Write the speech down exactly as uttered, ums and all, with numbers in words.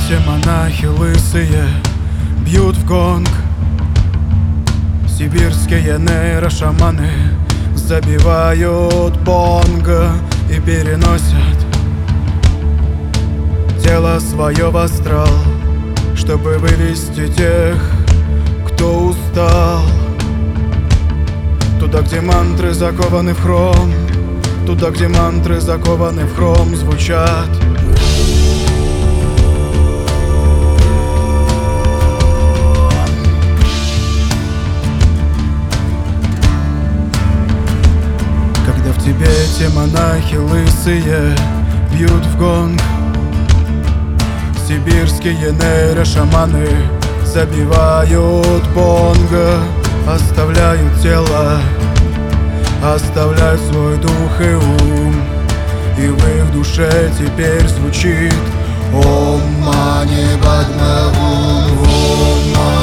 Тибете монахи лысые бьют в гонг. Сибирские нейрошаманы забивают бонго и переносят тело свое в астрал, чтобы вывести тех, кто устал. Туда, где мантры закованы в хром, туда, где мантры закованы в хром, звучат. Когда в Тибете монахи лысые бьют в гонг, сибирские нейрошаманы забивают бонго, оставляют тело, оставляют свой дух и ум, и в их душе теперь звучит Ом Мани Падме Хум.